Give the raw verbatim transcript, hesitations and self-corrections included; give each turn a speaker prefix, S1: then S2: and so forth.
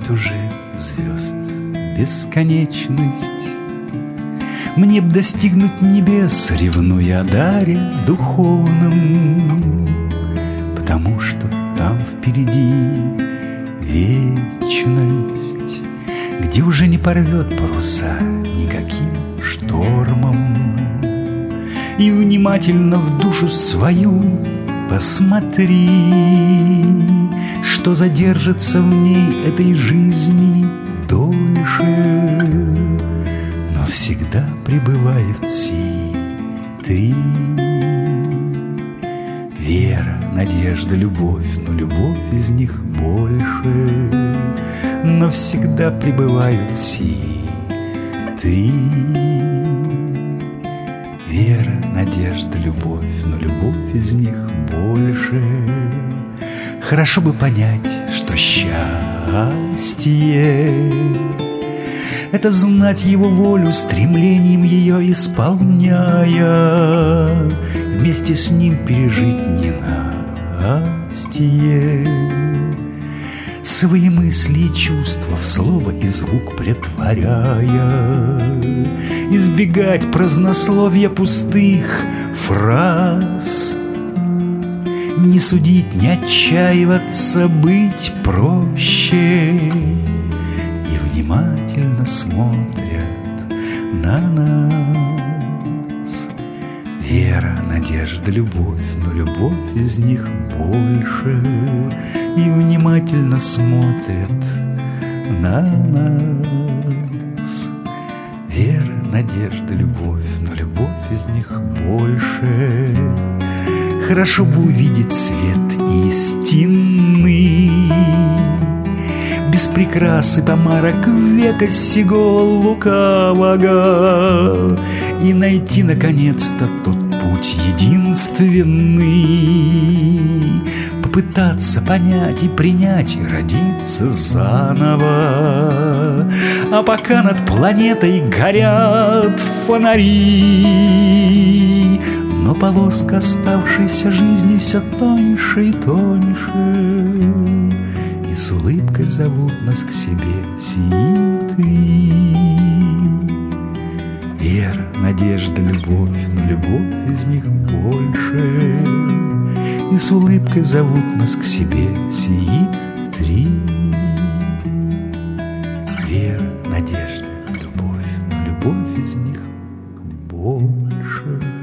S1: нет уже звезд бесконечность. Мне б достигнуть небес, ревнуя о даре духовном, потому что там впереди вечность, где уже не порвет паруса никаким штормом. И внимательно в душу свою посмотри, что задержится в ней этой жизни дольше, но всегда пребывают сии три: вера, надежда, любовь, но любовь из них больше, но всегда пребывают сии три: вера, надежда, любовь, но любовь из них больше. Хорошо бы понять, что счастье — это знать его волю, стремлением ее исполняя, вместе с ним пережить ненастье, свои мысли и чувства в слово и звук претворяя, избегать празднословия пустых фраз, не судить, не отчаиваться, быть проще, и внимательно смотрят на нас. Вера, надежда, любовь, но любовь из них больше, и внимательно смотрят на нас. Вера, надежда, любовь, но любовь из них больше. Хорошо бы увидеть свет истинный, без прикрас и помарок века сего лукавого, и найти наконец-то тот путь единственный, попытаться понять и принять, и родиться заново. А пока над планетой горят фонари, но полоска оставшейся жизни все тоньше и тоньше, и с улыбкой зовут нас к себе сии три: вера, надежда, любовь, но любовь из них больше, и с улыбкой зовут нас к себе сии три: вера, надежда, любовь, но любовь из них больше.